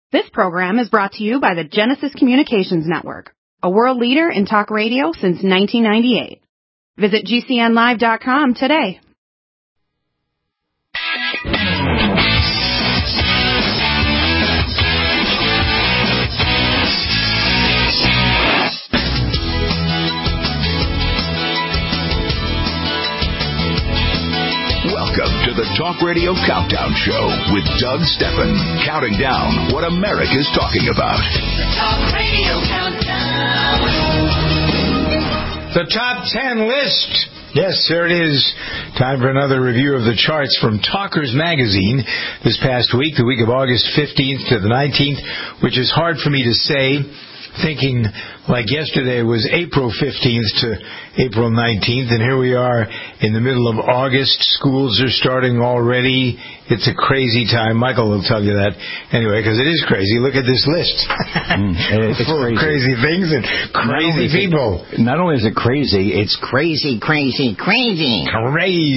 This program is brought to you by the Genesis Communications Network, a world leader in talk radio since 1998. Visit GCNlive.com today. Welcome to the Talk Radio Countdown Show with Doug Steffen, counting down what America's talking about. The Talk Radio Countdown. The top 10 list. Yes, there it is. Time for another review of the charts from Talkers Magazine this past week, the week of August 15th to the 19th, which is hard for me to say, thinking like yesterday was April 15th to April 19th, and here we are in the middle of August. Schools are starting already. It's a crazy time. Michael will tell you that anyway, because it is crazy. Look at this list. It's full of crazy things and crazy people. Not only is it crazy, it's crazy. Crazy. All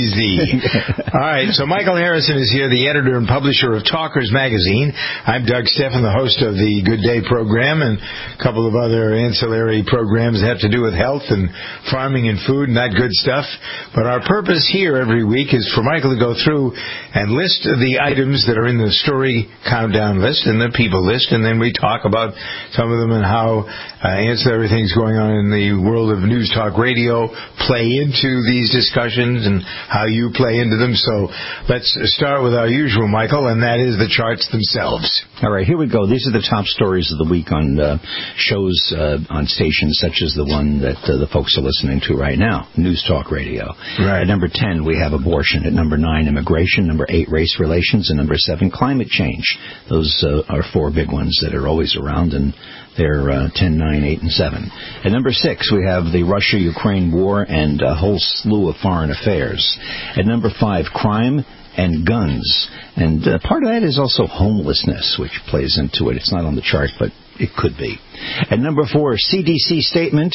right, so Michael Harrison is here, the editor and publisher of Talkers Magazine. I'm Doug Steffen, the host of the Good Day program and a couple of other ancillary programs that have to do with health and farming and food and that good stuff. But our purpose here every week is for Michael to go through and list the items that are in the story countdown list and the people list, and then we talk about some of them and how ancillary things going on in the world of news talk radio play into these discussions and how you play into them. So let's start with our usual, Michael, and that is the charts themselves. All right, here we go. These are the top stories of the week on shows on stations such as the one that the folks are listening to right now, News Talk Radio. Right. At number 10, we have abortion. At number 9, immigration. Number 8, race relations. And number 7, climate change. Those are four big ones that are always around, and they're 10, 9, 8, and 7. At number 6, we have the Russia-Ukraine war and a whole slew of foreign affairs. At number 5, crime and guns. And part of that is also homelessness, which plays into it. It's not on the chart, but it could be. At number 4, CDC statement.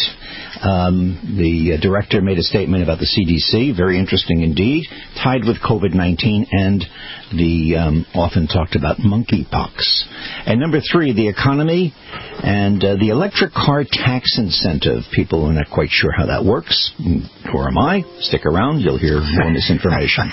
The director made a statement about the CDC. Very interesting indeed. Tied with COVID-19 and the often talked about monkeypox. At number 3, the economy and the electric car tax incentive. People are not quite sure how that works. Nor am I. Stick around. You'll hear more misinformation.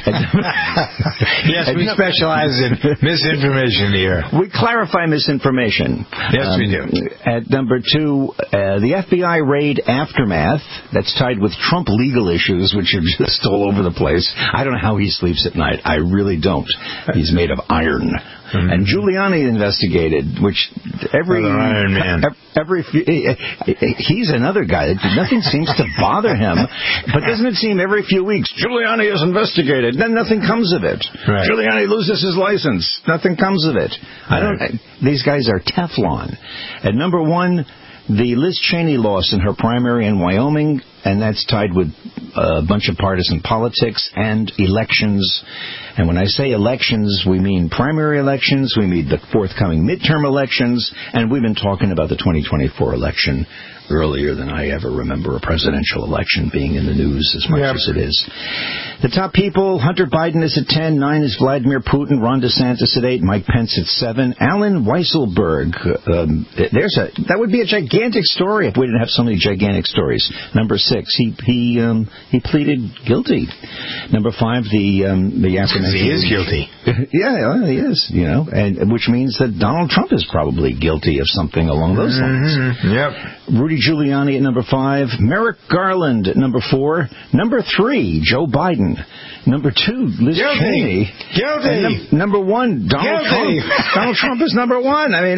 Yes, we specialize in misinformation here. We clarify misinformation. Yes, we do. At number 2, the FBI raid aftermath. That's tied with Trump legal issues, which are just all over the place. I don't know how he sleeps at night. I really don't. He's made of iron. Mm-hmm. And Giuliani investigated, which Iron Man. He's another guy. Nothing seems to bother him. But doesn't it seem every few weeks, Giuliani is investigated, then nothing comes of it. Right. Giuliani loses his license. Nothing comes of it. These guys are Teflon. At number 1, the Liz Cheney loss in her primary in Wyoming, and that's tied with a bunch of partisan politics and elections. And when I say elections, we mean primary elections, we mean the forthcoming midterm elections, and we've been talking about the 2024 election earlier than I ever remember a presidential election being in the news as much as it is. The top people, Hunter Biden is at 10, 9 is Vladimir Putin, Ron DeSantis at 8, Mike Pence at 7, Alan Weisselberg. That would be a gigantic story if we didn't have so many gigantic stories. Number 6, he pleaded guilty. Number 5, the aforementioned. He is guilty. Yeah, he is, and which means that Donald Trump is probably guilty of something along those lines. Yep. Rudy Giuliani at number 5, Merrick Garland at number 4, number 3, Joe Biden, number 2, Liz Cheney, guilty, number 1, Donald Trump. Donald Trump is number 1. I mean,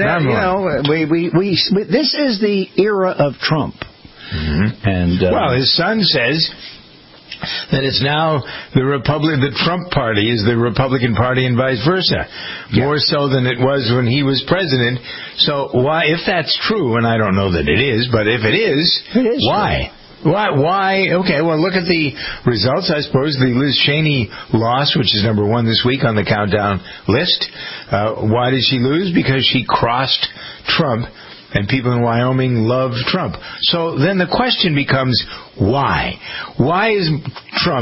this is the era of Trump. Mm-hmm. And well, his son says that it's now the Trump party is the Republican Party and vice versa, more so than it was when he was president. So why, if that's true, and I don't know that it is, but if it is why? True. Why? Okay, well, look at the results. I suppose the Liz Cheney loss, which is number 1 this week on the countdown list. Why did she lose? Because she crossed Trump. And people in Wyoming love Trump. So then the question becomes, why? Why is Trump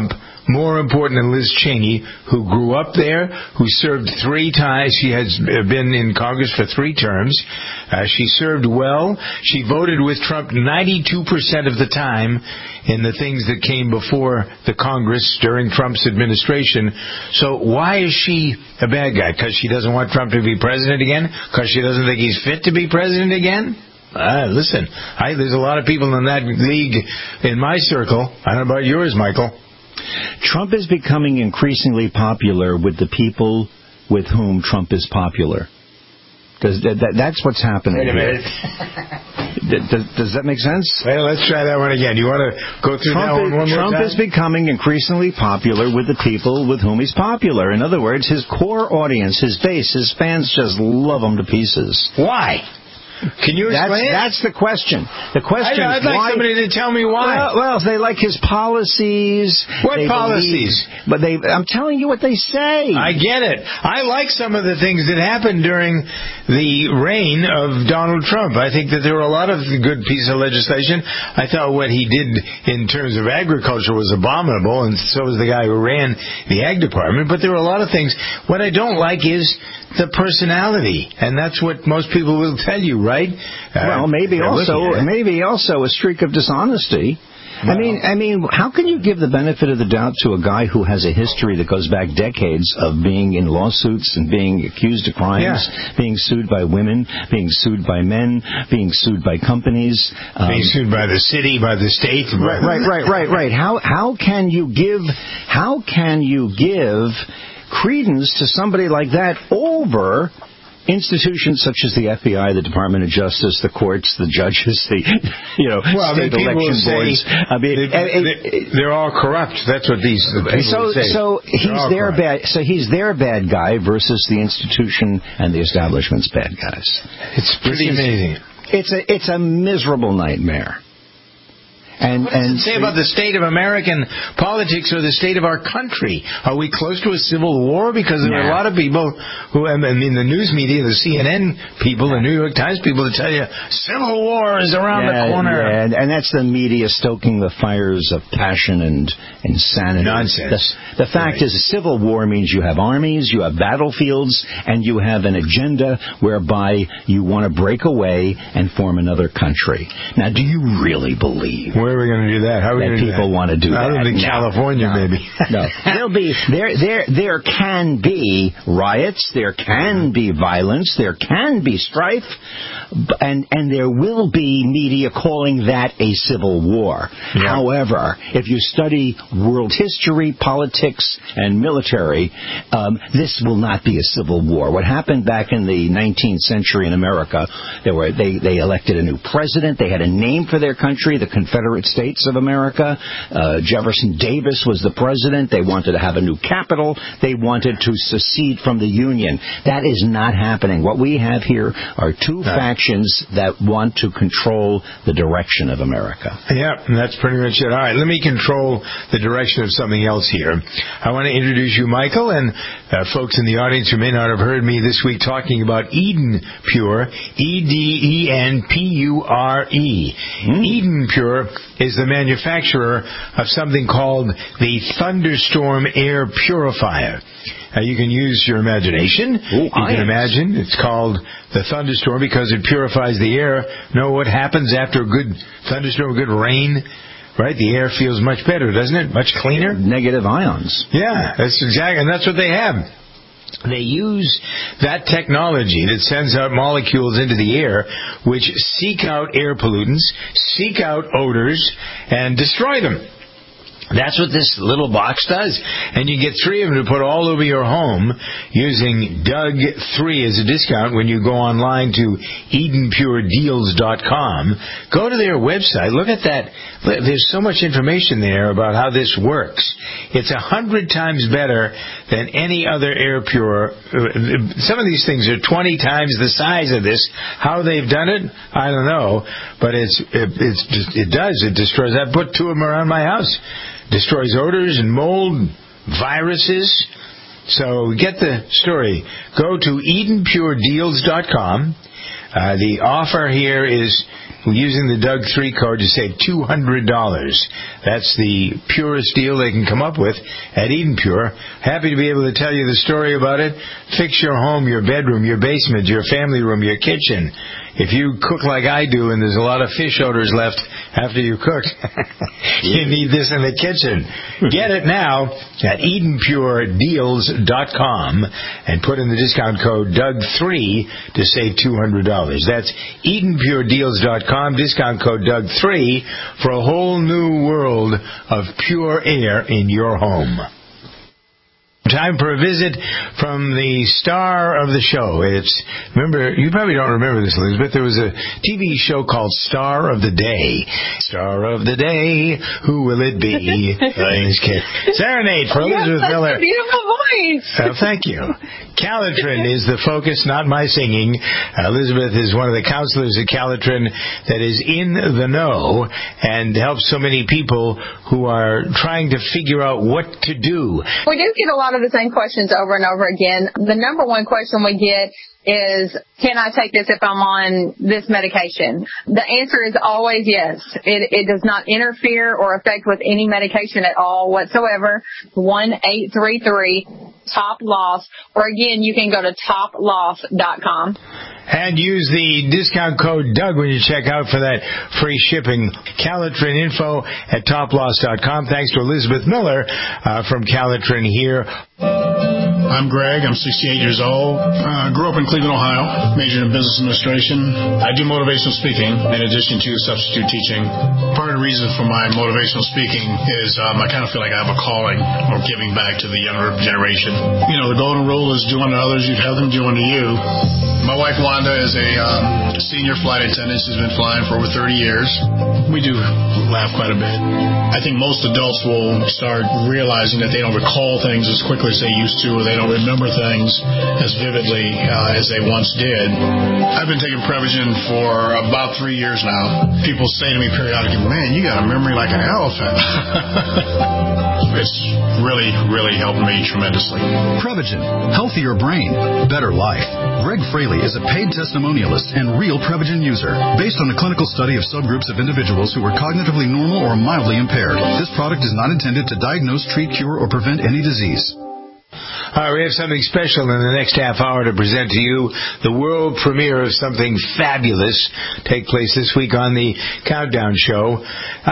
more important than Liz Cheney, who grew up there, who served 3 times. She has been in Congress for 3 terms. She served well. She voted with Trump 92% of the time in the things that came before the Congress during Trump's administration. So why is she a bad guy? Because she doesn't want Trump to be president again? Because she doesn't think he's fit to be president again? Listen, there's a lot of people in that league in my circle. I don't know about yours, Michael. Trump is becoming increasingly popular with the people with whom Trump is popular. That's what's happening. Wait a minute. Does that make sense? Well, let's try that one again. You want to go through that one more time? Trump is becoming increasingly popular with the people with whom he's popular. In other words, his core audience, his base, his fans just love him to pieces. Why? Can you explain it? That's the question. The question is I'd like somebody to tell me why. Well, they like his policies. What policies? I'm telling you what they say. I get it. I like some of the things that happened during the reign of Donald Trump. I think that there were a lot of good pieces of legislation. I thought what he did in terms of agriculture was abominable, and so was the guy who ran the ag department. But there were a lot of things. What I don't like is the personality, and that's what most people will tell you, right? Well, maybe also a streak of dishonesty. Well, I mean, how can you give the benefit of the doubt to a guy who has a history that goes back decades of being in lawsuits and being accused of crimes, being sued by women, being sued by men, being sued by companies, being sued by the city, by the state? Right. How can you give credence to somebody like that over institutions such as the FBI, the Department of Justice, the courts, the judges, the state election boards? They're all corrupt. That's what these people say. So he's their bad guy versus the institution and the establishment's bad guys. It's pretty amazing. It's a miserable nightmare. What does it say about the state of American politics or the state of our country? Are we close to a civil war? Because there are a lot of people who, the news media, the CNN people, the New York Times people, that tell you civil war is around the corner. Yeah, and that's the media stoking the fires of passion and insanity. Nonsense. The fact is, a civil war means you have armies, you have battlefields, and you have an agenda whereby you want to break away and form another country. Now, do you really believe? Where are we going to do that? How are we going to do that? People want to do that. Other than California, maybe. No. There can be riots, there can be violence, there can be strife, and there will be media calling that a civil war. Yeah. However, if you study world history, politics, and military, this will not be a civil war. What happened back in the 19th century in America, they elected a new president, they had a name for their country, the Confederate States of America. Jefferson Davis was the president. They wanted to have a new capital. They wanted to secede from the Union. That is not happening. What we have here are two factions that want to control the direction of America. Yeah, and that's pretty much it. All right, let me control the direction of something else here. I want to introduce you, Michael, and folks in the audience who may not have heard me this week talking about Eden Pure, EDENPURE. Eden Pure is the manufacturer of something called the Thunderstorm Air Purifier. You can use your imagination. You can imagine. It's called the Thunderstorm because it purifies the air. Know what happens after a good thunderstorm, good rain? Right? The air feels much better, doesn't it? Much cleaner. Negative ions. Yeah, that's exactly, and that's what they have. They use that technology that sends out molecules into the air which seek out air pollutants, seek out odors, and destroy them. That's what this little box does. And you get 3 of them to put all over your home using Doug3 as a discount when you go online to EdenPureDeals.com. Go to their website. Look at that. There's so much information there about how this works. It's 100 times better than any other air pure. Some of these things are 20 times the size of this. How they've done it, I don't know. But it destroys. I put 2 of them around my house. Destroys odors and mold, viruses. So get the story. Go to EdenPureDeals.com. The offer here is using the Doug 3 code to save $200. That's the purest deal they can come up with at Eden Pure. Happy to be able to tell you the story about it. Fix your home, your bedroom, your basement, your family room, your kitchen. If you cook like I do and there's a lot of fish odors left after you cook, you need this in the kitchen. Get it now at EdenPureDeals.com and put in the discount code Doug3 to save $200. That's EdenPureDeals.com, discount code Doug3 for a whole new world of pure air in your home. Time for a visit from the star of the show. Remember, you probably don't remember this, Elizabeth. There was a TV show called Star of the Day. Star of the Day, who will it be? Serenade for Elizabeth Miller. Such a beautiful voice. Thank you. Calitrin is the focus, not my singing. Elizabeth is one of the counselors at Calitrin that is in the know and helps so many people who are trying to figure out what to do. We do get a lot of the same questions over and over again. The number one question we get is, can I take this if I'm on this medication? The answer is always yes. It does not interfere or affect with any medication at all whatsoever. 1-833-TOP-LOSS, or again, you can go to toploss.com. And use the discount code Doug when you check out for that free shipping. Calitrin info at toploss.com. Thanks to Elizabeth Miller from Calitrin here. I'm Greg. I'm 68 years old. Grew up in Cleveland, Ohio. Majored in business administration. I do motivational speaking in addition to substitute teaching. Part of the reason for my motivational speaking is I kind of feel like I have a calling or giving back to the younger generation. You know, the golden rule is do unto others, you'd have them do unto you. My wife Wanda is a senior flight attendant. She's been flying for over 30 years. We do laugh quite a bit. I think most adults will start realizing that they don't recall things as quickly as they used to, or they don't remember things as vividly as they once did. I've been taking Prevagen for about 3 years now. People say to me periodically, man, you got a memory like an elephant. It's really, really helped me tremendously. Prevagen. Healthier brain. Better life. Greg Fraley is a paid testimonialist and real Prevagen user. Based on a clinical study of subgroups of individuals who were cognitively normal or mildly impaired, this product is not intended to diagnose, treat, cure, or prevent any disease. All right, we have something special in the next half hour to present to you. The world premiere of something fabulous take place this week on the Countdown Show.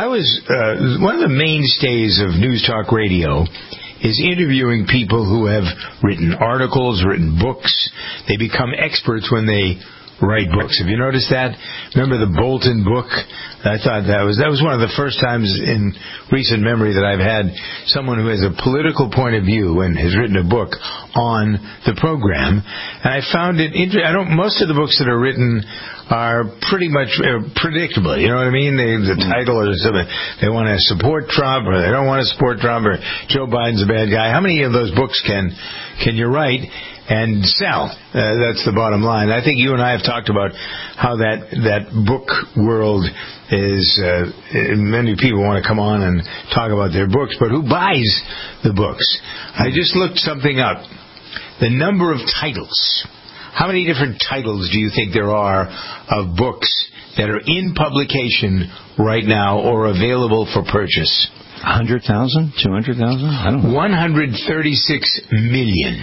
One of the mainstays of News Talk Radio is interviewing people who have written articles, written books. They become experts when they write books. Have you noticed that? Remember the Bolton book? I thought that was one of the first times in recent memory that I've had someone who has a political point of view and has written a book on the program. And I found it interesting. Most of the books that are written are pretty much predictable. You know what I mean? The title or something. They want to support Trump, or they don't want to support Trump, or Joe Biden's a bad guy. How many of those books can you write and sell? That's the bottom line. I think you and I have talked about how that book world is, many people want to come on and talk about their books, but who buys the books? I just looked something up. The number of titles. How many different titles do you think there are of books that are in publication right now or available for purchase? 100,000? 200,000? I don't know. 136 million.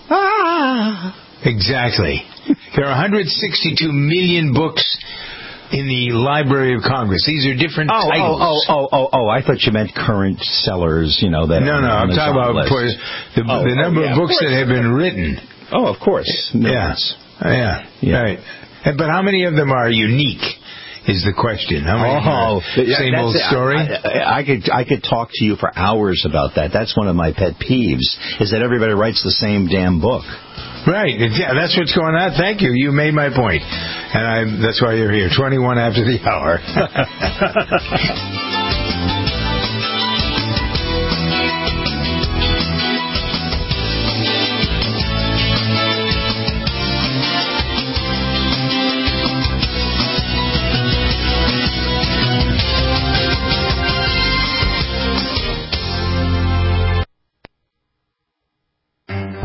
Exactly. There are 162 million books in the Library of Congress. These are different titles. I thought you meant current sellers, that No, I'm talking about the number of books that have been written. Oh, of course. Yes. Yeah. Right. But how many of them are unique is the question. How many same old story? I could talk to you for hours about that. That's one of my pet peeves, is that everybody writes the same damn book. Right. Yeah, that's what's going on. Thank you. You made my point. And that's why you're here. 21 after the hour.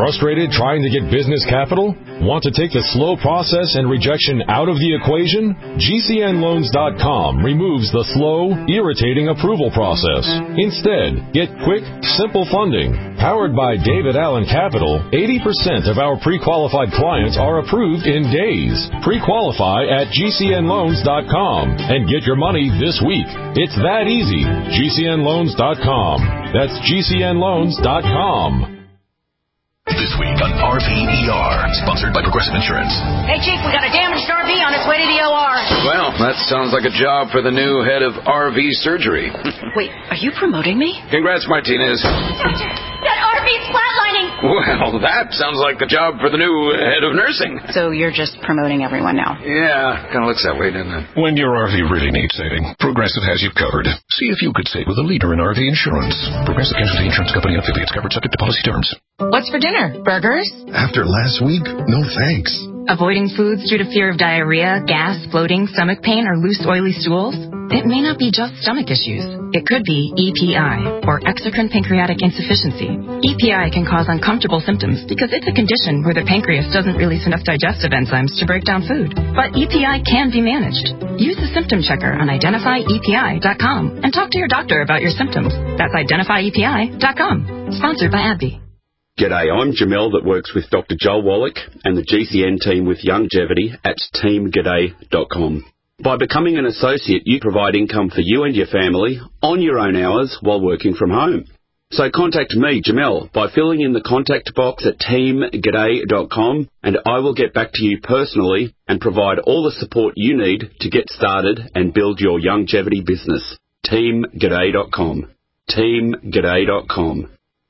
Frustrated trying to get business capital? Want to take the slow process and rejection out of the equation? GCNLoans.com removes the slow, irritating approval process. Instead, get quick, simple funding. Powered by David Allen Capital, 80% of our pre-qualified clients are approved in days. Pre-qualify at GCNLoans.com and get your money this week. It's that easy. GCNLoans.com. That's GCNLoans.com. This week on RVER, sponsored by Progressive Insurance. Hey, Chief, we got a damaged RV on its way to the OR. Well, that sounds like a job for the new head of RV surgery. Wait, are you promoting me? Congrats, Martinez. Doctor, that RV's flatlining. Well, that sounds like a job for the new head of nursing. So you're just promoting everyone now? Yeah, kind of looks that way, doesn't it? When your RV really needs saving, Progressive has you covered. See if you could save with a leader in RV insurance. Progressive Casualty Insurance Company and affiliates, covered subject to policy terms. What's for dinner? Burgers? After last week, no thanks. Avoiding foods due to fear of diarrhea, gas, bloating, stomach pain, or loose, oily stools? It may not be just stomach issues. It could be EPI, or exocrine pancreatic insufficiency. EPI can cause uncomfortable symptoms because it's a condition where the pancreas doesn't release enough digestive enzymes to break down food. But EPI can be managed. Use the symptom checker on identifyepi.com and talk to your doctor about your symptoms. That's identifyepi.com. Sponsored by AbbVie. G'day, I'm Jamel that works with Dr. Joel Wallach and the GCN team with Longevity at teamg'day.com. By becoming an associate, you provide income for you and your family on your own hours while working from home. So contact me, Jamel, by filling in the contact box at teamg'day.com, and I will get back to you personally and provide all the support you need to get started and build your longevity business. teamg'day.com. teamg'day.com.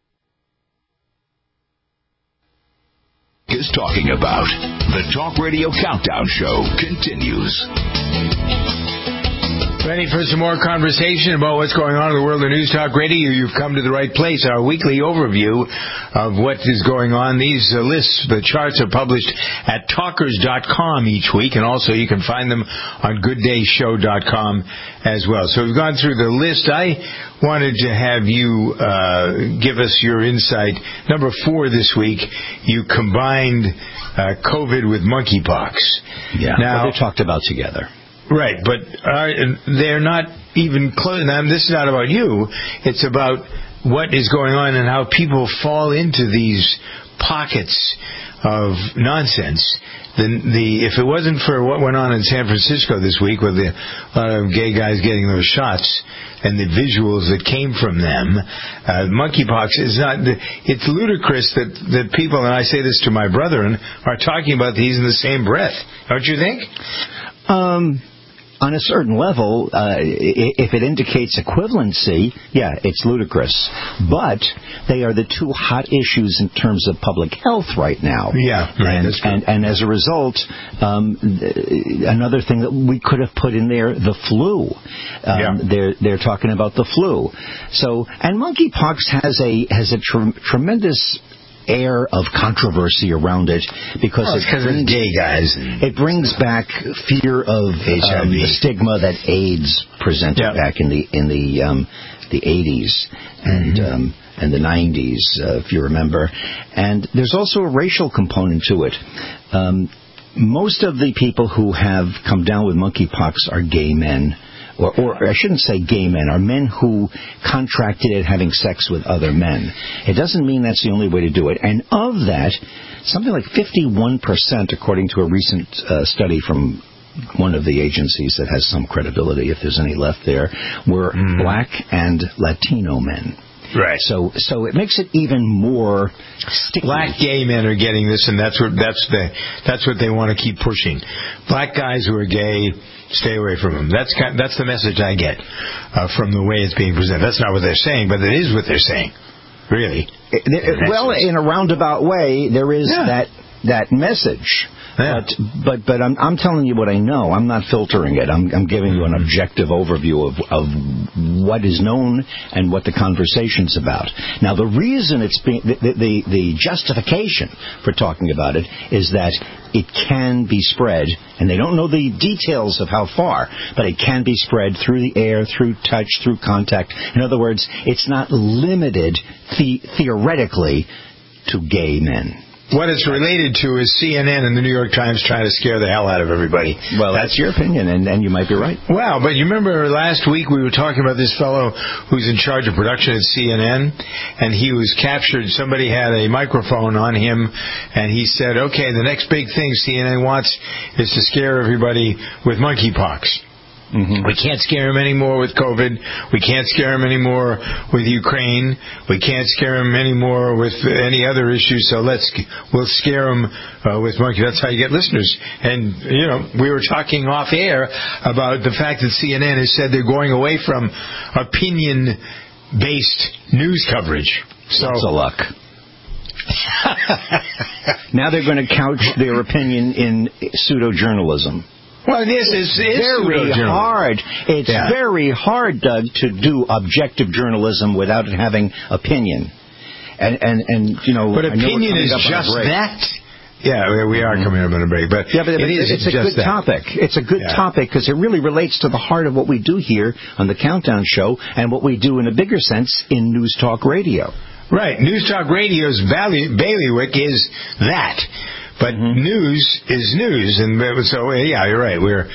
Is talking about. The Talk Radio Countdown Show continues. Ready for some more conversation about what's going on in the world of News Talk Radio? You've come to the right place. Our weekly overview of what is going on. These lists, the charts are published at talkers.com each week, and also you can find them on gooddayshow.com as well. So we've gone through the list. I wanted to have you give us your insight. Number 4 this week, you combined COVID with monkeypox. Yeah, now, they're talked about together. Right, but they're not even close. Now, this is not about you. It's about what is going on and how people fall into these pockets of nonsense. If it wasn't for what went on in San Francisco this week with a lot of gay guys getting those shots and the visuals that came from them, monkeypox is not. It's ludicrous that people, and I say this to my brethren, are talking about these in the same breath. Don't you think? On a certain level, if it indicates equivalency, yeah, it's ludicrous. But they are the two hot issues in terms of public health right now. Yeah, right. And as a result, another thing that we could have put in there, the flu. They're talking about the flu. So, and monkeypox has a tremendous air of controversy around it because it's gay guys. It brings back fear of the stigma that AIDS presented back in the 80s and the 90s, if you remember. And there's also a racial component to it. Most of the people who have come down with monkeypox are gay men. Or I shouldn't say gay men, are men who contracted it having sex with other men. It doesn't mean that's the only way to do it. And of that, something like 51%, according to a recent study from one of the agencies that has some credibility, if there's any left there, were black and Latino men. Right. So it makes it even more sticky. Black gay men are getting this, and that's what they want to keep pushing. Black guys who are gay, stay away from them. That's the message I get from the way it's being presented. That's not what they're saying, but it is what they're saying. Really. Well, in a roundabout way, there is that message. Yeah. But I'm telling you what I know. I'm not filtering it. I'm giving you an objective overview of what is known and what the conversation's about. Now, the reason it's being the justification for talking about it is that it can be spread, and they don't know the details of how far, but it can be spread through the air, through touch, through contact. In other words, it's not limited theoretically to gay men. What it's related to is CNN and the New York Times trying to scare the hell out of everybody. Well, that's your opinion, and you might be right. Well, but you remember last week we were talking about this fellow who's in charge of production at CNN, and he was captured. Somebody had a microphone on him, and he said, okay, the next big thing CNN wants is to scare everybody with monkeypox. Mm-hmm. We can't scare him anymore with COVID. We can't scare him anymore with Ukraine. We can't scare him anymore with any other issues. So we'll scare him with monkey. That's how you get listeners. And we were talking off air about the fact that CNN has said they're going away from opinion-based news coverage. So lots of luck. Now they're going to couch their opinion in pseudo-journalism. Well, this is very hard. It's very hard, Doug, to do objective journalism without it having opinion. And but opinion is just that. Yeah, we are coming up on a break, but it's a good topic. It's a good topic because it really relates to the heart of what we do here on the Countdown Show and what we do in a bigger sense in News Talk Radio. Right, News Talk Radio's bailiwick is that. But news is news, and so you're right. We're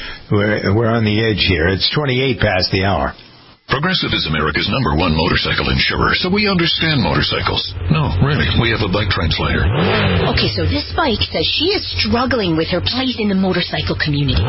on the edge here. It's 28 past the hour. Progressive is America's #1 motorcycle insurer, so we understand motorcycles. No, really, we have a bike translator. Okay, so this bike says she is struggling with her place in the motorcycle community.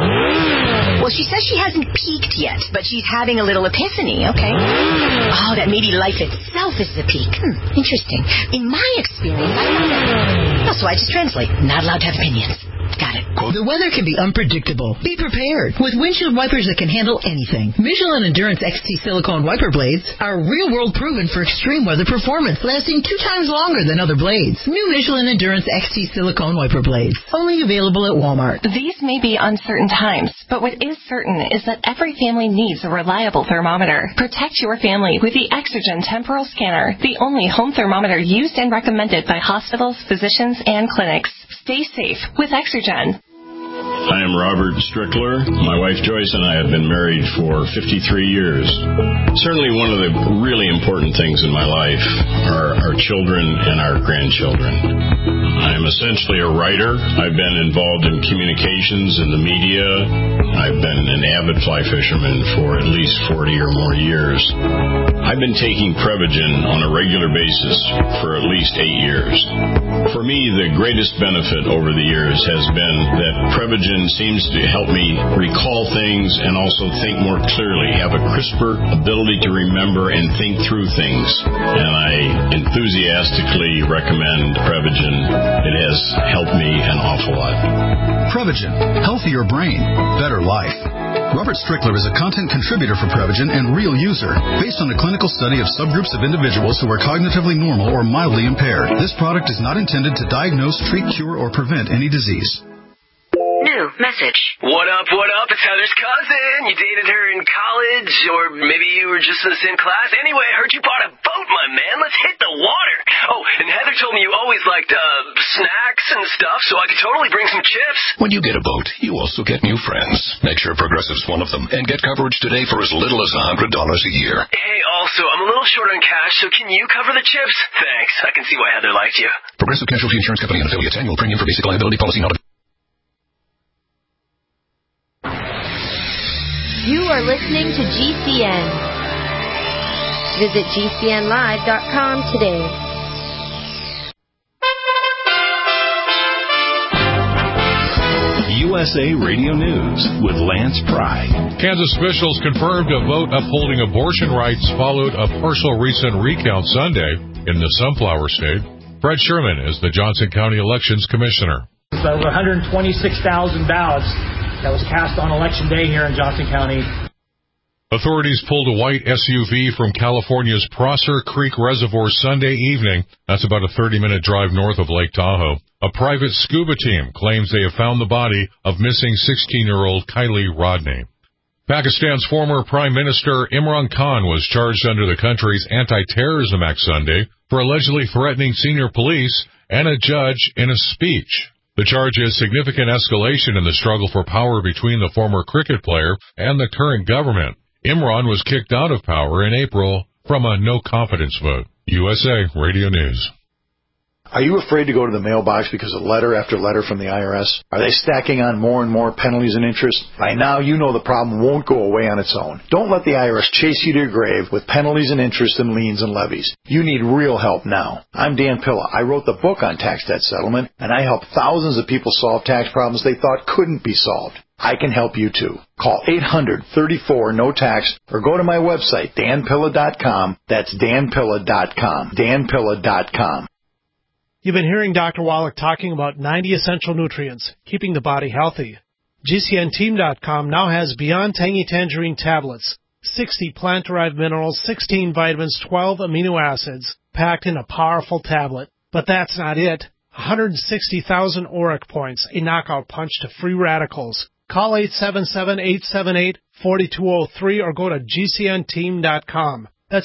Well, she says she hasn't peaked yet, but she's having a little epiphany, okay? Oh, that maybe life itself is the peak. Interesting. In my experience, I found that. So I just translate. Not allowed to have opinions. Got it. The weather can be unpredictable. Be prepared with windshield wipers that can handle anything. Michelin Endurance XT silicone wiper blades are real-world proven for extreme weather performance, lasting 2 times longer than other blades. New Michelin Endurance XT silicone wiper blades, only available at Walmart. These may be uncertain times, but what is certain is that every family needs a reliable thermometer. Protect your family with the Exergen Temporal Scanner, the only home thermometer used and recommended by hospitals, physicians, and clinics. Stay safe with Exergen. I am Robert Strickler. My wife Joyce and I have been married for 53 years. Certainly one of the really important things in my life are our children and our grandchildren. I am essentially a writer. I've been involved in communications and the media. I've been an avid fly fisherman for at least 40 or more years. I've been taking Prevagen on a regular basis for at least 8 years. For me, the greatest benefit over the years has been that Prevagen seems to help me recall things and also think more clearly, have a crisper ability to remember and think through things. And I enthusiastically recommend Prevagen. It has helped me an awful lot. Prevagen, healthier brain, better life. Robert Strickler is a content contributor for Prevagen and real user, based on a clinical study of subgroups of individuals who are cognitively normal or mildly impaired. This product is not intended to diagnose, treat, cure, or prevent any disease. New message. What up? It's Heather's cousin. You dated her in college, or maybe you were just in the same class. Anyway, I heard you bought a boat, my man. Let's hit the water. Oh, and Heather told me you always liked snacks and stuff, so I could totally bring some chips. When you get a boat, you also get new friends. Make sure Progressive's one of them, and get coverage today for as little as $100 a year. Hey, also, I'm a little short on cash, so can you cover the chips? Thanks. I can see why Heather liked you. Progressive Casualty Insurance Company and affiliates. Annual premium for basic liability policy not. You are listening to GCN. Visit GCNlive.com today. USA Radio News with Lance Pry. Kansas officials confirmed a vote upholding abortion rights followed a partial recent recount Sunday in the Sunflower State. Fred Sherman is the Johnson County Elections Commissioner. It's over 126,000 ballots that was cast on Election Day here in Johnson County. Authorities pulled a white SUV from California's Prosser Creek Reservoir Sunday evening. That's about a 30-minute drive north of Lake Tahoe. A private scuba team claims they have found the body of missing 16-year-old Kylie Rodney. Pakistan's former Prime Minister Imran Khan was charged under the country's Anti-Terrorism Act Sunday for allegedly threatening senior police and a judge in a speech. The charge is significant escalation in the struggle for power between the former cricket player and the current government. Imran was kicked out of power in April from a no-confidence vote. USA Radio News. Are you afraid to go to the mailbox because of letter after letter from the IRS? Are they stacking on more and more penalties and interest? By now, you know the problem won't go away on its own. Don't let the IRS chase you to your grave with penalties and interest and liens and levies. You need real help now. I'm Dan Pilla. I wrote the book on tax debt settlement, and I help thousands of people solve tax problems they thought couldn't be solved. I can help you too. Call 800-34-NO-TAX or go to my website, danpilla.com. That's danpilla.com. danpilla.com. You've been hearing Dr. Wallach talking about 90 essential nutrients, keeping the body healthy. GCNteam.com now has Beyond Tangy Tangerine tablets, 60 plant-derived minerals, 16 vitamins, 12 amino acids, packed in a powerful tablet. But that's not it. 160,000 ORAC points, a knockout punch to free radicals. Call 877-878-4203 or go to GCNteam.com. That's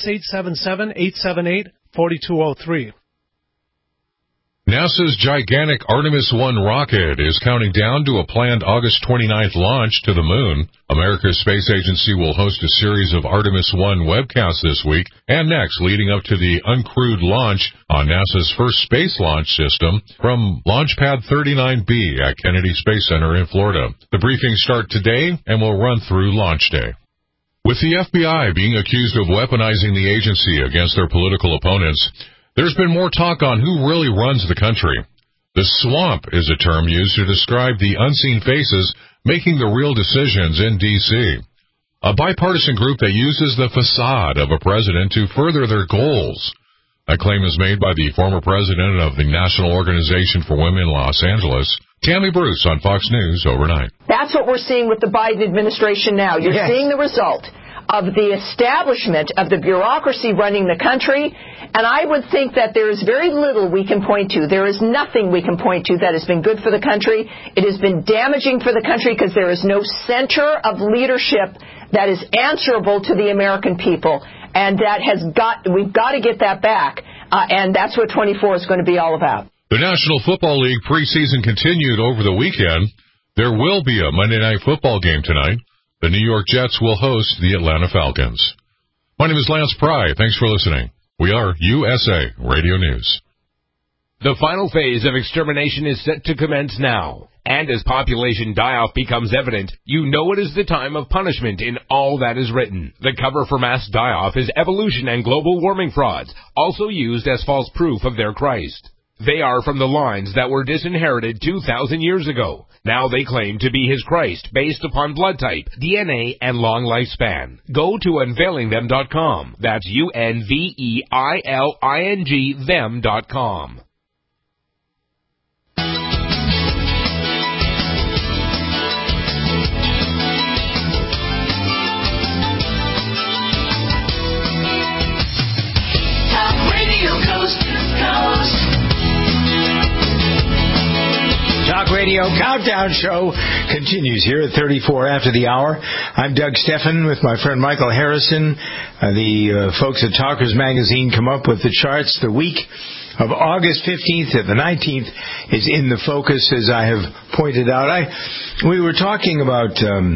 877-878-4203. NASA's gigantic Artemis 1 rocket is counting down to a planned August 29th launch to the moon. America's space agency will host a series of Artemis 1 webcasts this week and next, leading up to the uncrewed launch on NASA's first space launch system from Launch Pad 39B at Kennedy Space Center in Florida. The briefings start today and will run through launch day. With the FBI being accused of weaponizing the agency against their political opponents, there's been more talk on who really runs the country. The swamp is a term used to describe the unseen faces making the real decisions in D.C. A bipartisan group that uses the facade of a president to further their goals. That claim is made by the former president of the National Organization for Women in Los Angeles, Tammy Bruce, on Fox News overnight. That's what we're seeing with the Biden administration now. You're seeing the result of the establishment of the bureaucracy running the country, and I would think that there is very little we can point to. There is nothing we can point to that has been good for the country. It has been damaging for the country because there is no center of leadership that is answerable to the American people, and we've got to get that back, and that's what 24 is going to be all about. The National Football League preseason continued over the weekend. There will be a Monday Night Football game tonight. The New York Jets will host the Atlanta Falcons. My name is Lance Pry. Thanks for listening. We are USA Radio News. The final phase of extermination is set to commence now. And as population die-off becomes evident, you know it is the time of punishment in all that is written. The cover for mass die-off is evolution and global warming frauds, also used as false proof of their Christ. They are from the lines that were disinherited 2,000 years ago. Now they claim to be his Christ based upon blood type, DNA, and long lifespan. Go to unveilingthem.com. That's UNVEILING them.com. Talk Radio Coast to Coast. Talk Radio Countdown Show continues here at 34 after the hour. I'm Doug Steffen with my friend Michael Harrison. The folks at Talkers Magazine come up with the charts. The week of August 15th to the 19th is in the focus, as I have pointed out. We were talking about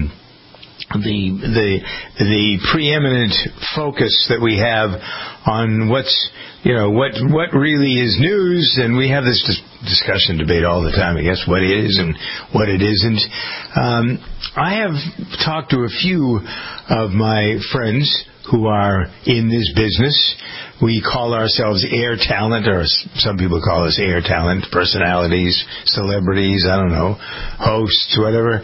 the preeminent focus that we have on what really is news, and we have this discussion debate all the time, I guess, what is and what it isn't. I have talked to a few of my friends who are in this business. We call ourselves air talent, or some people call us air talent, personalities, celebrities, I don't know, hosts, whatever.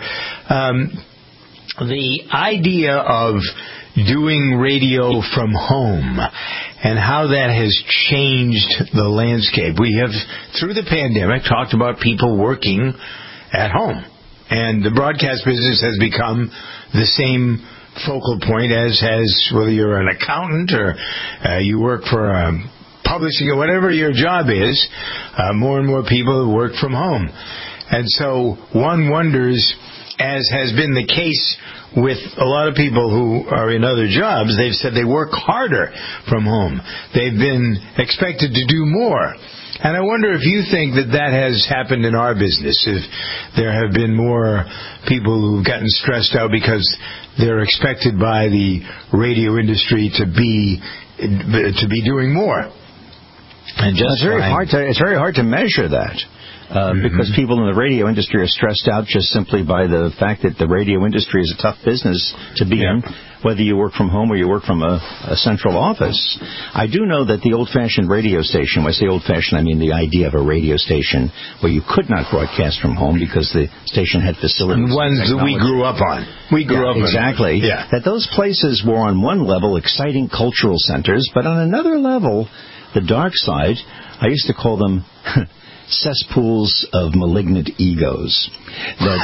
The idea of doing radio from home and how that has changed the landscape. We have, through the pandemic, talked about people working at home. And the broadcast business has become the same focal point as whether you're an accountant or you work for publishing or whatever your job is. More and more people work from home. And so one wonders, as has been the case with a lot of people who are in other jobs, they've said they work harder from home. They've been expected to do more. And I wonder if you think that has happened in our business, if there have been more people who've gotten stressed out because they're expected by the radio industry to be doing more. And just it's very hard to measure that. Because people in the radio industry are stressed out just simply by the fact that the radio industry is a tough business to be in, whether you work from home or you work from a central office. I do know that the old-fashioned radio station, when I say old-fashioned, I mean the idea of a radio station where you could not broadcast from home because the station had facilities. And ones that we grew up on. Exactly. Yeah. That those places were on one level exciting cultural centers, but on another level, the dark side, I used to call them cesspools of malignant egos. Wait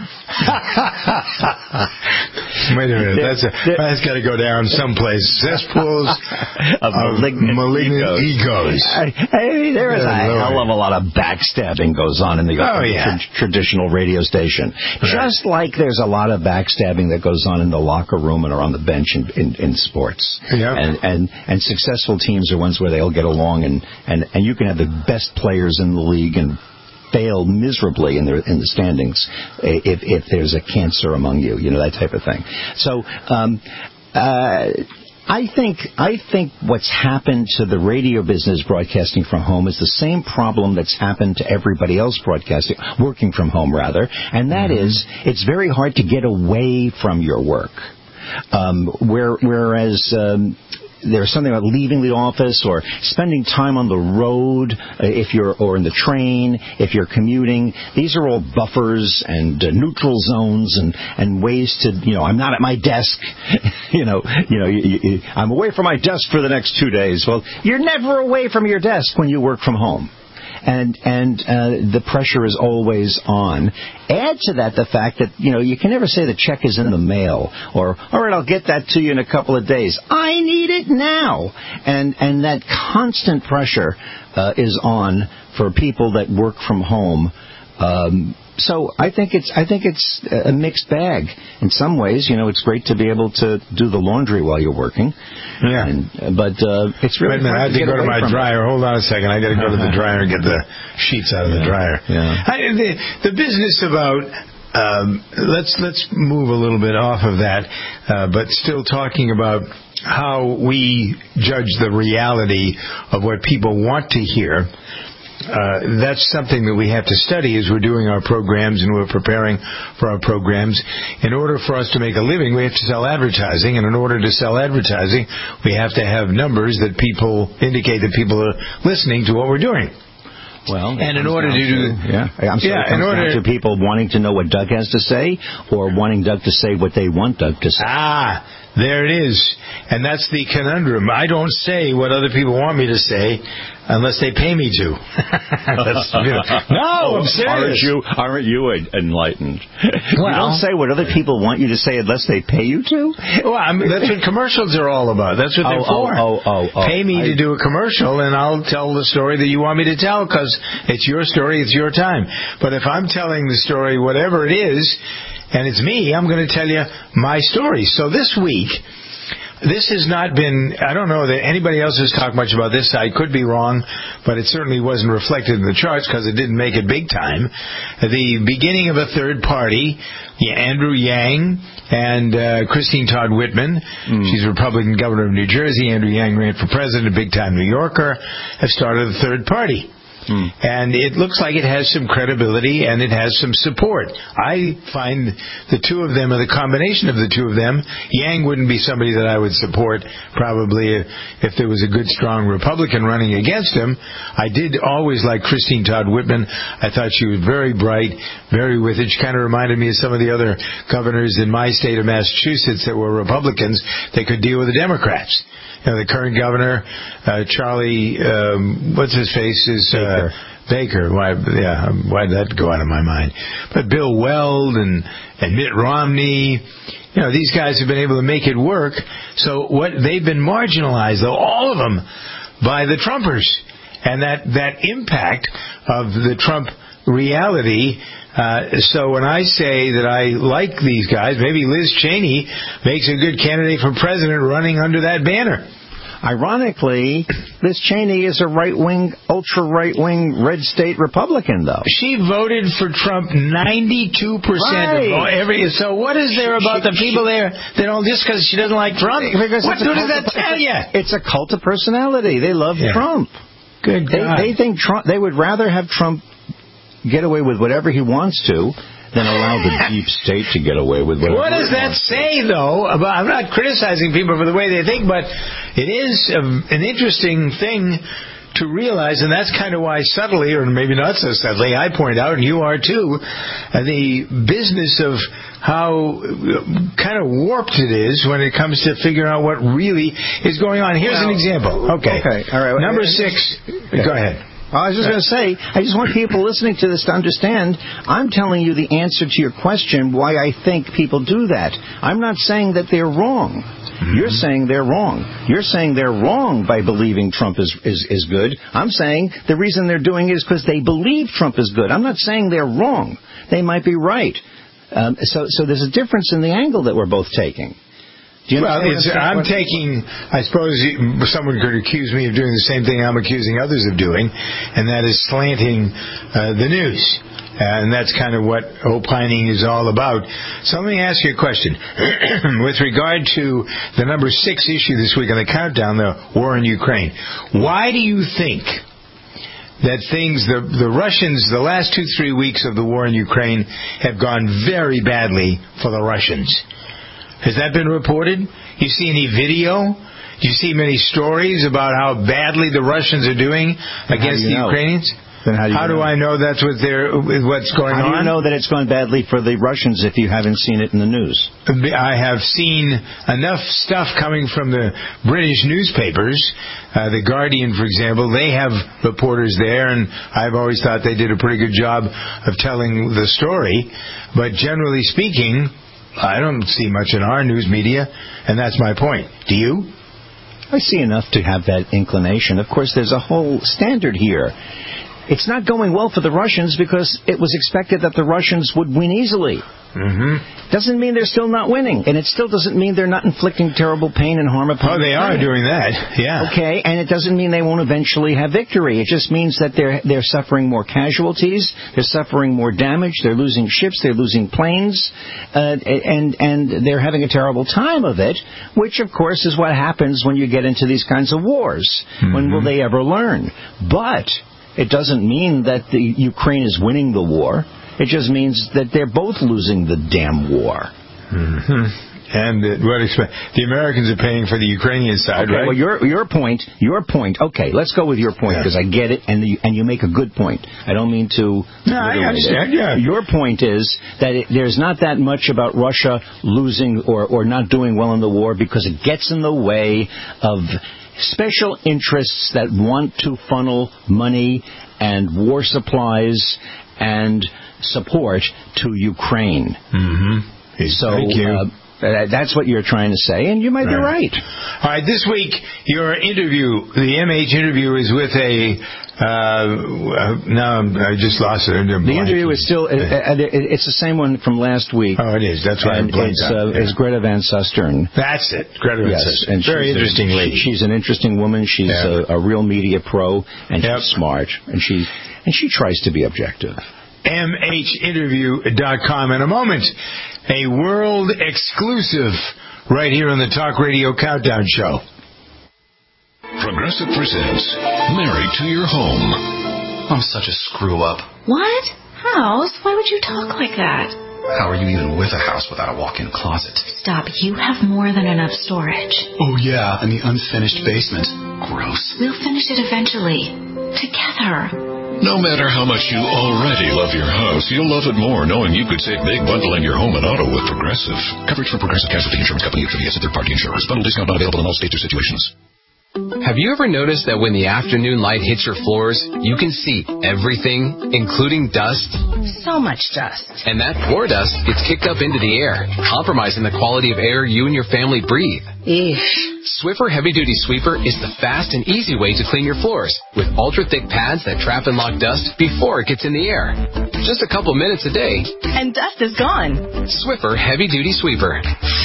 a minute. That's got to go down someplace. Cesspools of malignant egos. Hey, there is a hell of a lot of backstabbing goes on in the traditional radio station. Just like there's a lot of backstabbing that goes on in the locker room and or on the bench in sports. Yeah. And successful teams are ones where they all get along and you can have the best players in the league and fail miserably in the standings if there's a cancer among you, that type of thing. So I think what's happened to the radio business broadcasting from home is the same problem that's happened to everybody else working from home rather, and that is it's very hard to get away from your work. Whereas there's something about leaving the office or spending time on the road or in the train if you're commuting. These are all buffers and neutral zones and ways to, I'm not at my desk. I'm away from my desk for the next 2 days. Well, you're never away from your desk when you work from home. And the pressure is always on. Add to that the fact that, you can never say the check is in the mail or, all right, I'll get that to you in a couple of days. I need it now. And that constant pressure is on for people that work from home. So I think it's a mixed bag. In some ways, it's great to be able to do the laundry while you're working. Yeah. But it's really hard I have to go to my dryer. Hold on a second. I got to go to the dryer and get the sheets out of the dryer. Yeah. The business about let's move a little bit off of that, but still talking about how we judge the reality of what people want to hear. That's something that we have to study as we're doing our programs and we're preparing for our programs. In order for us to make a living, we have to sell advertising, and in order to sell advertising, we have to have numbers that people indicate that people are listening to what we're doing. Well, and in order to do, in order to people wanting to know what Doug has to say, or wanting Doug to say what they want Doug to say. There it is. And that's the conundrum. I don't say what other people want me to say unless they pay me to. No, I'm serious. Aren't you enlightened? Well, you don't say what other people want you to say unless they pay you to? Well, that's what commercials are all about. That's what they're for. Pay me to do a commercial, and I'll tell the story that you want me to tell because it's your story, it's your time. But if I'm telling the story, whatever it is, and it's me, I'm going to tell you my story. So this week, this has not been, I don't know that anybody else has talked much about this. I could be wrong, but it certainly wasn't reflected in the charts because it didn't make it big time. The beginning of a third party, Andrew Yang and Christine Todd Whitman. She's Republican governor of New Jersey. Andrew Yang ran for president, a big-time New Yorker, have started a third party. And it looks like it has some credibility and it has some support. I find the two of them, or the combination of the two of them, Yang wouldn't be somebody that I would support probably if there was a good, strong Republican running against him. I did always like Christine Todd Whitman. I thought she was very bright, very with it. She kind of reminded me of some of the other governors in my state of Massachusetts that were Republicans that could deal with the Democrats. The current governor, Charlie, what's his face, is Baker. Why did that go out of my mind? But Bill Weld and Mitt Romney, these guys have been able to make it work. So they've been marginalized, though, all of them, by the Trumpers. And that impact of the Trump reality. So when I say that I like these guys, maybe Liz Cheney makes a good candidate for president running under that banner. Ironically, Liz Cheney is a right-wing, ultra-right-wing red state Republican, though. She voted for Trump 92% of every... So what is there about the people there that don't... Just because she doesn't like Trump? What does that tell you? It's a cult of personality. They love Trump. Good God. They think they would rather have Trump get away with whatever he wants to than allow the deep state to get away with whatever. What does that say, though? I'm not criticizing people for the way they think, but it is an interesting thing to realize, and that's kind of why subtly, or maybe not so subtly, I point out, and you are too, the business of how kind of warped it is when it comes to figuring out what really is going on. Here's an example. Okay. All right. Number 6. Go ahead. I was just going to say, I just want people listening to this to understand, I'm telling you the answer to your question, why I think people do that. I'm not saying that they're wrong. Mm-hmm. You're saying they're wrong. You're saying they're wrong by believing Trump is good. I'm saying the reason they're doing it is because they believe Trump is good. I'm not saying they're wrong. They might be right. So there's a difference in the angle that we're both taking. Well, I'm taking, I suppose someone could accuse me of doing the same thing I'm accusing others of doing, and that is slanting the news. And that's kind of what opining is all about. So let me ask you a question. With regard to the number 6 issue this week on the countdown, the war in Ukraine, why do you think that the Russians, the last 2-3 weeks of the war in Ukraine have gone very badly for the Russians? Has that been reported? You see any video? Do you see many stories about how badly the Russians are doing against the Ukrainians? Then how do I know that's what's going on? How do you know that it's going badly for the Russians if you haven't seen it in the news? I have seen enough stuff coming from the British newspapers. The Guardian, for example, they have reporters there, and I've always thought they did a pretty good job of telling the story. But generally speaking, I don't see much in our news media, and that's my point. Do you? I see enough to have that inclination. Of course, there's a whole standard here. It's not going well for the Russians because it was expected that the Russians would win easily. Mm-hmm. Doesn't mean they're still not winning, and it still doesn't mean they're not inflicting terrible pain and harm upon. Oh, they are doing that, yeah. Okay, and it doesn't mean they won't eventually have victory. It just means that they're suffering more casualties, they're suffering more damage, they're losing ships, they're losing planes, and they're having a terrible time of it. Which, of course, is what happens when you get into these kinds of wars. Mm-hmm. When will they ever learn? But it doesn't mean that the Ukraine is winning the war. It just means that they're both losing the damn war. Mm-hmm. And the Americans are paying for the Ukrainian side, right? Well, your point. Okay, let's go with your point because I get it, and you make a good point. I don't mean to. No, I understand. Yeah. Your point is that there's not that much about Russia losing or not doing well in the war because it gets in the way of special interests that want to funnel money and war supplies and support to Ukraine. Mm-hmm. So thank you. That's what you're trying to say, and you might be right. All right, this week, your interview, the MH interview, is with I just lost it. The interview is still, it's the same one from last week. Oh, it is. That's right. It's Greta Van Susteren. That's it. Greta Van Susteren. And very interesting lady. She's an interesting woman. She's a real media pro, and she's smart, and she tries to be objective. MHinterview.com. In a moment, a world exclusive right here on the Talk Radio Countdown Show. Progressive presents Married to Your Home. I'm such a screw-up. What? House? Why would you talk like that? How are you even with a house without a walk-in closet? Stop. You have more than enough storage. Oh, yeah, and the unfinished basement. Gross. We'll finish it eventually. Together. No matter how much you already love your house, you'll love it more knowing you could save big bundling your home and auto with Progressive. Coverage from Progressive Casualty Insurance Company affiliates and third-party insurers. Bundle discount not available in all states or situations. Have you ever noticed that when the afternoon light hits your floors, you can see everything, including dust? So much dust. And that floor dust gets kicked up into the air, compromising the quality of air you and your family breathe. Eesh. Swiffer Heavy Duty Sweeper is the fast and easy way to clean your floors, with ultra-thick pads that trap and lock dust before it gets in the air. Just a couple minutes a day, and dust is gone. Swiffer Heavy Duty Sweeper.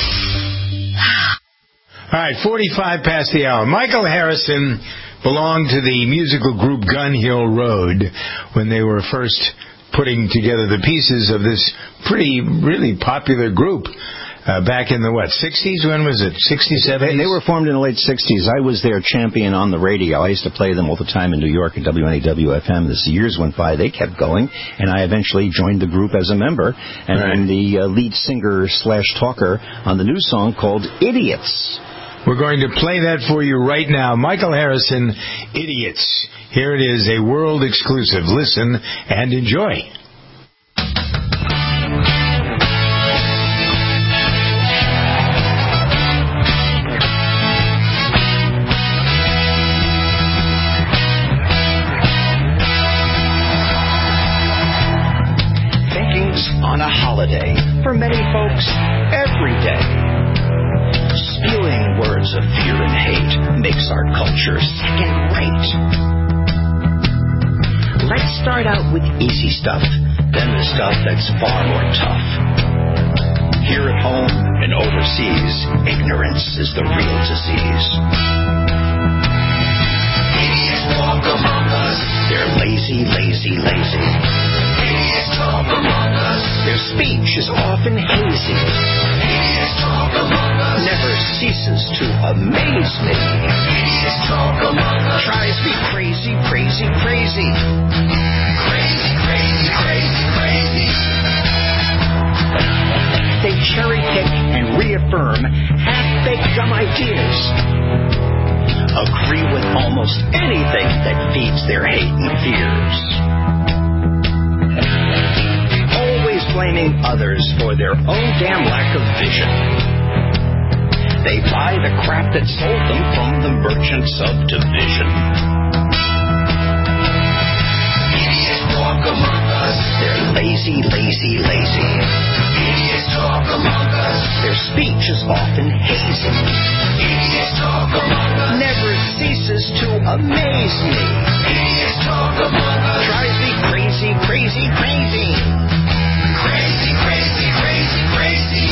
All right, 45 past the hour. Michael Harrison belonged to the musical group Gun Hill Road when they were first putting together the pieces of this really popular group. back in the, 60s? When was it? 60s, 70s? They were formed in the late 60s. I was their champion on the radio. I used to play them all the time in New York at WNAW-FM. As the years went by, they kept going, and I eventually joined the group as a member, and I'm the lead singer/talker on the new song called Idiots. We're going to play that for you right now. Michael Harrison, Idiots. Here it is, a world exclusive. Listen and enjoy. Thinking's on a holiday. For many folks, every day. Spewing words of fear and hate makes our culture second rate. Let's start out with easy stuff, then the stuff that's far more tough. Here at home and overseas, ignorance is the real disease. Idiots walk among us. They're lazy, lazy, lazy. Idiots talk among us. Their speech is often hazy. Idiots talk among us. Never ceases to amaze me. Idiots talk among us. Tries me crazy, crazy, crazy. Crazy, crazy, crazy, crazy. They cherry pick and reaffirm half-baked dumb ideas. Agree with almost anything that feeds their hate and fears. Always blaming others for their own damn lack of vision. They buy the crap that sold them from the merchants of division. Idiots walk among us. They're lazy, lazy, lazy. Idiots talk among us. Their speech is often hazy. Idiots talk among us. Never ceases to amaze me. Idiots talk among us. Drives me crazy, crazy, crazy. Crazy, crazy, crazy, crazy.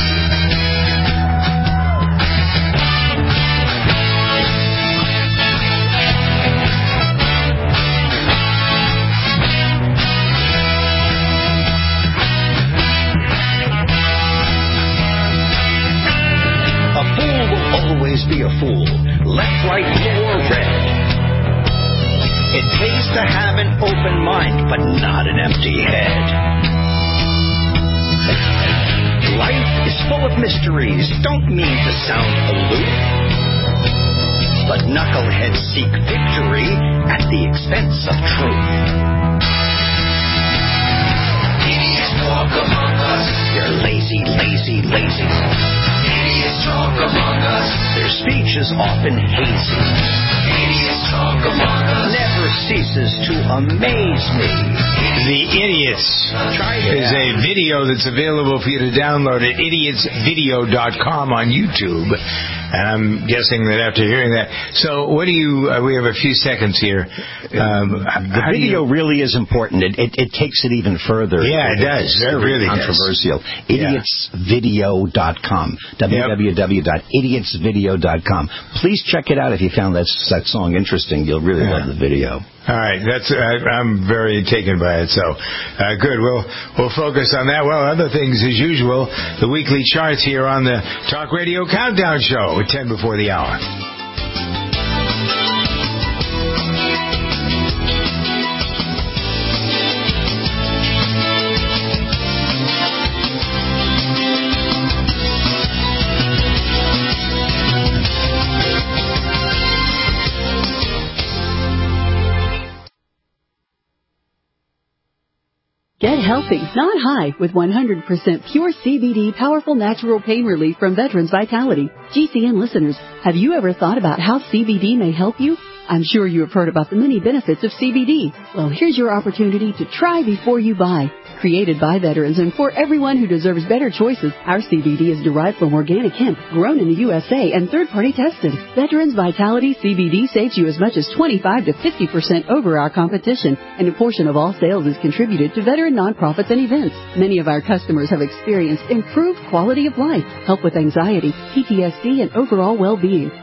A fool will always be a fool, left, right, blue, or red. It pays to have an open mind, but not an empty head. Life is full of mysteries, don't mean to sound aloof, but knuckleheads seek victory at the expense of truth. Idiots walk among us. They're lazy, lazy, lazy. Idiots talk among us. Their speech is often hazy. Idiots talk among us. Never ceases to amaze me. The Idiots is a video that's available for you to download at idiotsvideo.com on YouTube. And I'm guessing that after hearing that. So what do you, we have a few seconds here. The video really is important. It takes it even further. Yeah, it does. It's very really controversial. Idiotsvideo.com. www.idiotsvideo.com. Please check it out if you found that song interesting. You'll really love the video. All right, I'm very taken by it. So, good. We'll focus on that. Well, other things as usual. The weekly charts here on the Talk Radio Countdown Show at 10 before the hour. Get healthy, not high, with 100% pure CBD powerful natural pain relief from Veterans Vitality. GCN listeners, have you ever thought about how CBD may help you? I'm sure you have heard about the many benefits of CBD. Well, here's your opportunity to try before you buy. Created by veterans and for everyone who deserves better choices, our CBD is derived from organic hemp, grown in the USA, and third-party tested. Veterans Vitality CBD saves you as much as 25 to 50% over our competition, and a portion of all sales is contributed to veteran nonprofits and events. Many of our customers have experienced improved quality of life, help with anxiety, PTSD, and overall well-being.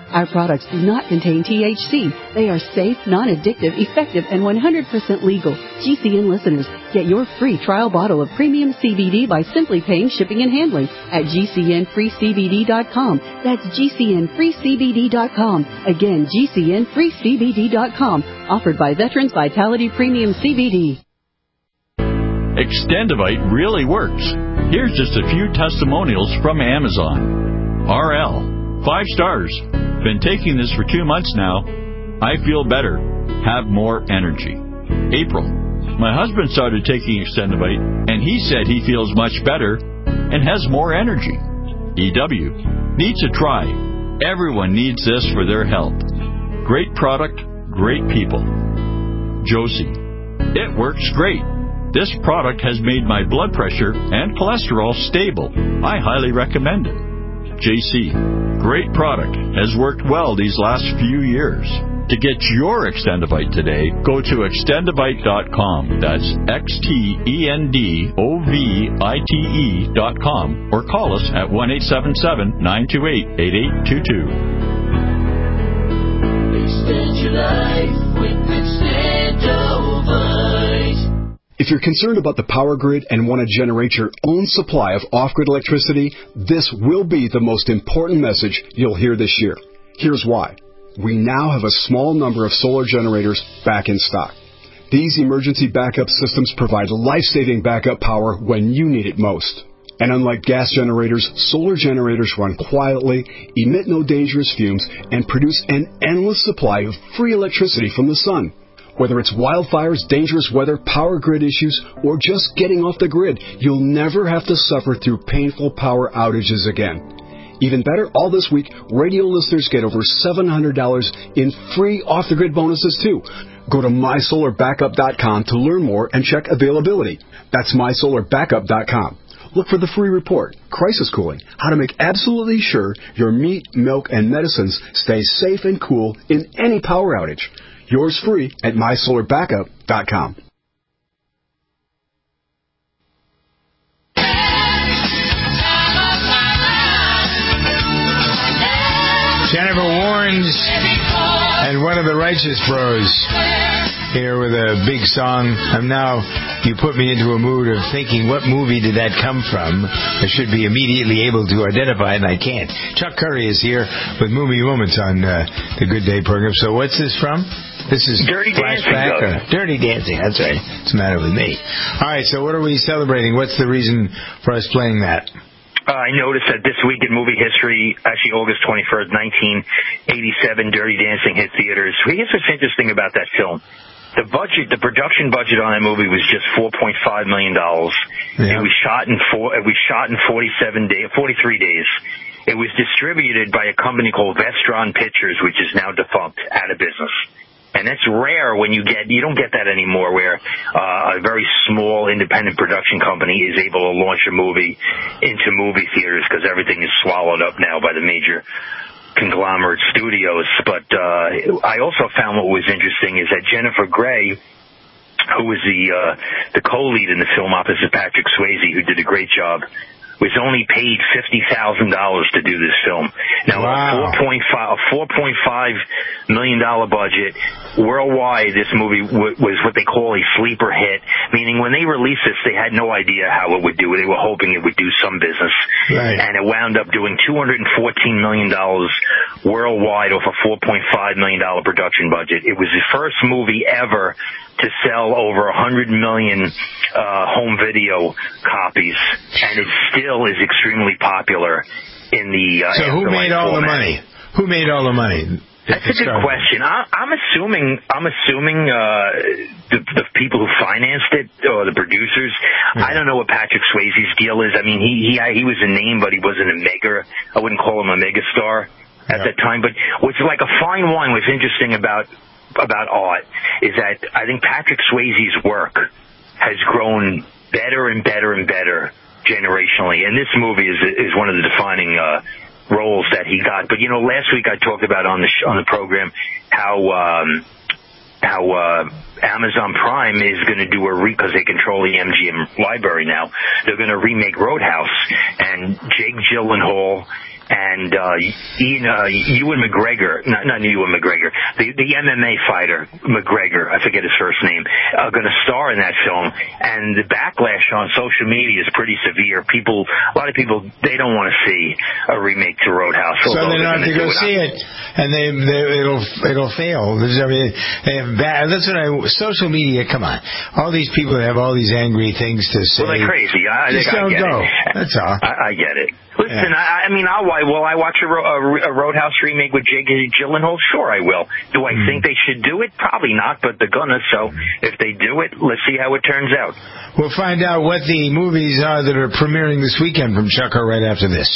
Our products do not contain THC. They are safe, non-addictive, effective, and 100% legal. GCN listeners, get your free trial bottle of premium CBD by simply paying shipping and handling at GCNFreeCBD.com. That's GCNFreeCBD.com. Again, GCNFreeCBD.com. Offered by Veterans Vitality Premium CBD. Extendivite really works. Here's just a few testimonials from Amazon. RL, 5 stars. Been taking this for 2 months now. I feel better. Have more energy. April, my husband started taking Extendivite, and he said he feels much better and has more energy. EW, needs a try. Everyone needs this for their health. Great product, great people. Josie, it works great. This product has made my blood pressure and cholesterol stable. I highly recommend it. JC, great product. Has worked well these last few years. To get your Extendivite today, go to extendivite.com. That's XTENDOVITE.com or call us at 1-877-928-8822. Extend your life with Extendovite. If you're concerned about the power grid and want to generate your own supply of off-grid electricity, this will be the most important message you'll hear this year. Here's why. We now have a small number of solar generators back in stock. These emergency backup systems provide life-saving backup power when you need it most. And unlike gas generators, solar generators run quietly, emit no dangerous fumes, and produce an endless supply of free electricity from the sun. Whether it's wildfires, dangerous weather, power grid issues, or just getting off the grid, you'll never have to suffer through painful power outages again. Even better, all this week, radio listeners get over $700 in free off-the-grid bonuses, too. Go to MySolarBackup.com to learn more and check availability. That's MySolarBackup.com. Look for the free report, Crisis Cooling, how to make absolutely sure your meat, milk, and medicines stay safe and cool in any power outage. Yours free at MySolarBackup.com. Jennifer Warnes and one of the Righteous Bros here with a big song. You put me into a mood of thinking, what movie did that come from? I should be immediately able to identify, and I can't. Chuck Curry is here with Movie Moments on the Good Day program. So what's this from? This is Dirty Flashback. Dancing. Dirty Dancing, that's right. What's the matter with me? All right, so what are we celebrating? What's the reason for us playing that? I noticed that this week in movie history, actually August 21st, 1987, Dirty Dancing hit theaters. Here's what's interesting about that film. The production budget on that movie was just $4.5 million. Yeah. It was shot in 43 days. It was distributed by a company called Vestron Pictures, which is now defunct, out of business. And that's rare when you don't get that anymore, where a very small independent production company is able to launch a movie into movie theaters, because everything is swallowed up now by the major conglomerate studios. But I also found what was interesting is that Jennifer Grey, who was the co-lead in the film opposite Patrick Swayze, who did a great job, was only paid $50,000 to do this film. Now, wow. A $4.5 million budget. Worldwide, this movie was what they call a sleeper hit, meaning when they released this, they had no idea how it would do. They were hoping it would do some business. Right. And it wound up doing $214 million worldwide off a $4.5 million production budget. It was the first movie ever to sell over 100 million home video copies, and it still is extremely popular in the So who made all the money? Who made all the money? That's a good question. I'm assuming the people who financed it, or the producers. I don't know what Patrick Swayze's deal is. I mean, he was a name, but he wasn't a mega. I wouldn't call him a mega star at that time. But what's like a fine wine, what's interesting about art is that I think Patrick Swayze's work has grown better and better and better generationally, and this movie is one of the defining roles that he got. But last week I talked about on the program how Amazon Prime is going to do because they control the MGM library now. They're going to remake Roadhouse, and Jake Gyllenhaal and Ewan McGregor, not Ewan McGregor, the MMA fighter McGregor, I forget his first name, are going to star in that film. And the backlash on social media is pretty severe. A lot of people, they don't want to see a remake to Roadhouse. So they're not to go see it, and it'll fail. I mean, social media. Come on, all these people have all these angry things to say. Well, they're crazy. I Just don't get go. it. That's all. I get it. Listen, I mean, will I watch a Roadhouse remake with Jake Gyllenhaal? Sure, I will. Do I think they should do it? Probably not, but they're gonna. So if they do it, let's see how it turns out. We'll find out what the movies are that are premiering this weekend from Chucker right after this.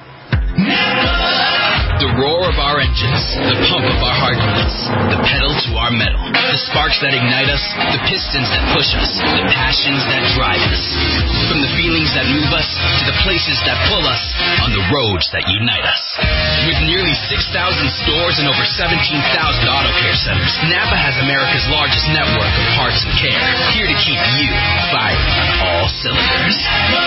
The roar of our engines, the pump of our heart beats, the pedal to our metal, the sparks that ignite us, the pistons that push us, the passions that drive us. From the feelings that move us to the places that pull us on the roads that unite us. With nearly 6,000 stores and over 17,000 auto care centers, Napa has America's largest network of parts and care, here to keep you firing on all cylinders.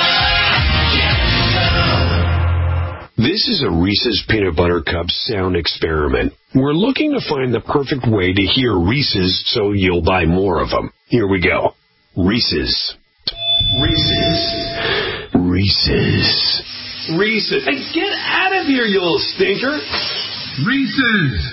This is a Reese's Peanut Butter Cup sound experiment. We're looking to find the perfect way to hear Reese's so you'll buy more of them. Here we go. Reese's. Reese's. Reese's. Reese's. Hey, get out of here, you little stinker. Reese's.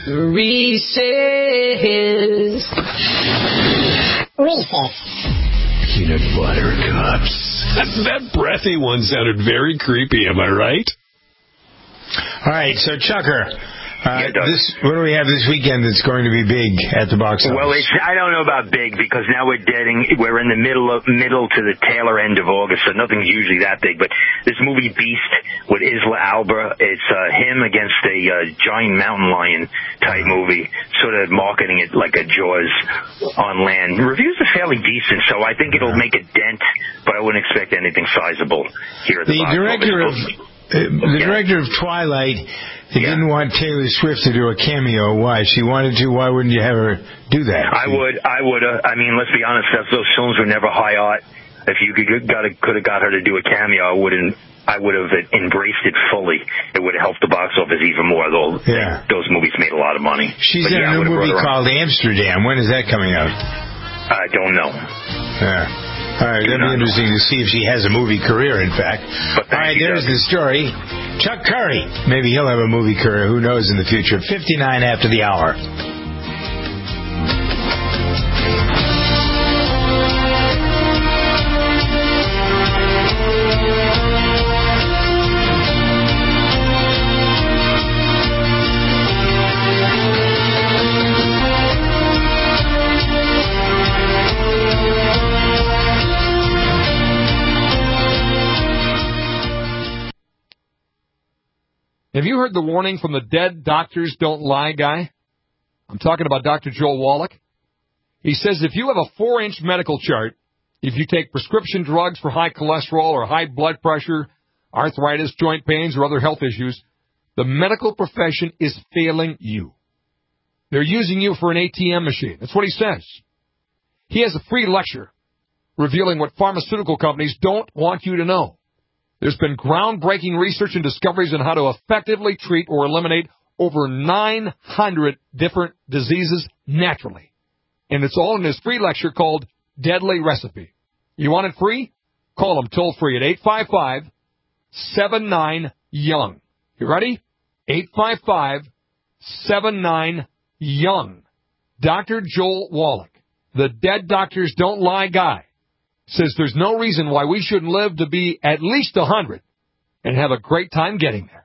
Reese's. Reese's. Peanut Butter Cups. That breathy one sounded very creepy, am I right? All right, so Chucker, what do we have this weekend that's going to be big at the box office? Well, I don't know about big because now we're in the middle to the tailer end of August, so nothing's usually that big. But this movie Beast with Isla Alba, it's him against a giant mountain lion type movie, sort of marketing it like a Jaws on land. Reviews are fairly decent, so I think it'll make a dent, but I wouldn't expect anything sizable here at the box office. The director of Twilight didn't want Taylor Swift to do a cameo. Why? She wanted to. Why wouldn't you have her do that? I would. I mean, let's be honest. Those films were never high art. If you could have got her to do a cameo, I would have embraced it fully. It would have helped the box office even more. Though those movies made a lot of money. She's in a new movie called Amsterdam. When is that coming out? I don't know. Yeah. All right, that'd be interesting to see if she has a movie career, in fact. All right, there's the story. Chuck Curry. Maybe he'll have a movie career. Who knows in the future? 59 after the hour. Have you heard the warning from the dead doctors don't lie guy? I'm talking about Dr. Joel Wallach. He says if you have a 4-inch medical chart, if you take prescription drugs for high cholesterol or high blood pressure, arthritis, joint pains, or other health issues, the medical profession is failing you. They're using you for an ATM machine. That's what he says. He has a free lecture revealing what pharmaceutical companies don't want you to know. There's been groundbreaking research and discoveries on how to effectively treat or eliminate over 900 different diseases naturally. And it's all in his free lecture called Deadly Recipe. You want it free? Call him toll free at 855-79-YOUNG. You ready? 855-79-YOUNG. Dr. Joel Wallach, the dead doctors don't lie guy, says there's no reason why we shouldn't live to be at least 100 and have a great time getting there.